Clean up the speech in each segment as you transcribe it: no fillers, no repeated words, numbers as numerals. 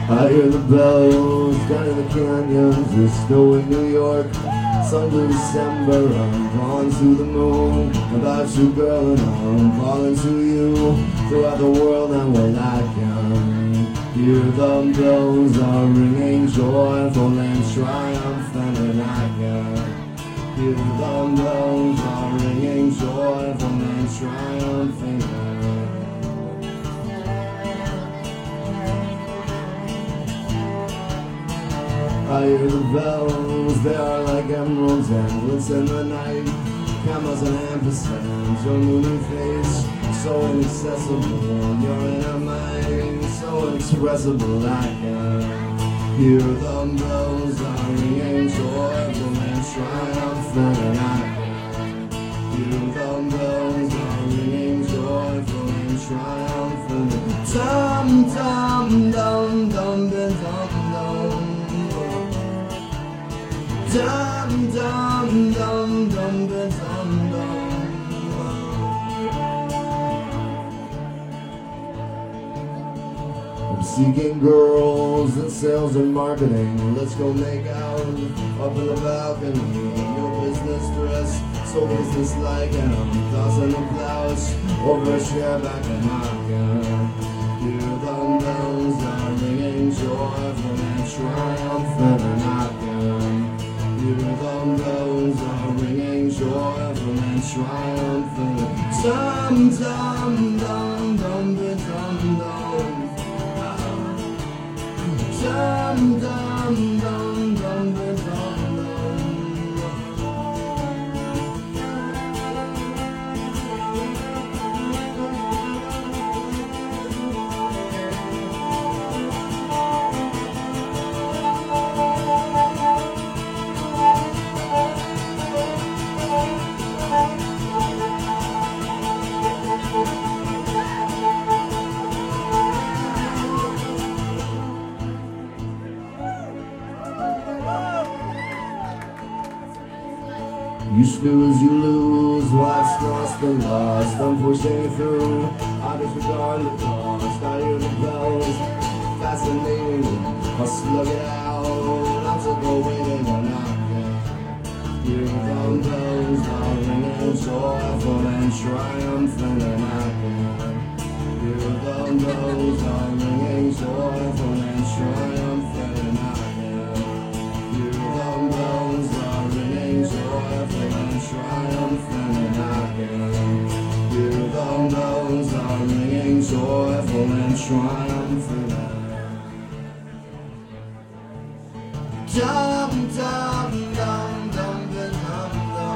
I hear the bells down in the canyons. There's snow in New York. Sun blue December. I'm calling to the moon about you, girl, and I'm calling to you throughout the world. And when I can hear the bells are ringing, joyful and triumphant, and I can hear the bells are ringing, joyful and triumphant. I hear the bells, they are like emeralds and glisten in the night. Camels and ampersands, your moony face, so inaccessible. You're in our mind, so inexpressible. I can hear the bells are ringing, joyful and triumphant. And I can hear the bells are ringing, joyful and triumphant. Dum dum dum dum dum dum. Dum dum dum dum dum dum. I'm seeking girls in sales and marketing. Let's go make out up in the balcony. Your business dress, so business-like, and I'm tossing a blouse over a chair back in my car. Hear the bells are ringing, joyful and triumphant, and I can hear the bells are ringing, joyful and triumphant. Dum dum dum dum dum dum. Dum dum dum dum dum dum. You snooze, you lose, life's lost and lost. I'm pushing through, I disregard the cost. I hear the bells, fascinating, I'll slug it out. I'm still going and I can hear the bells are ringing, joyful and triumphant, and I can hear the bells are ringing, joyful and triumphant, and I can hear the bells are ringing, joyful and triumphant, and I can hear the bells are ringing, joyful and triumphant. Dum dum dum dum dum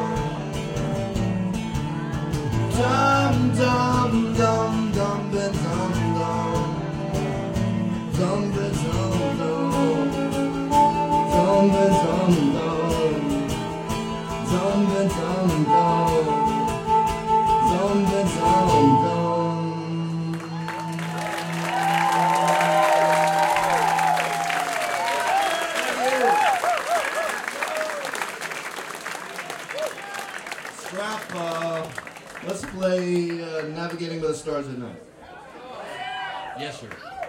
dum dum dum dum dum dum dum dum dum dum. Let's play Navigating with the Stars at Night. Yes, sir.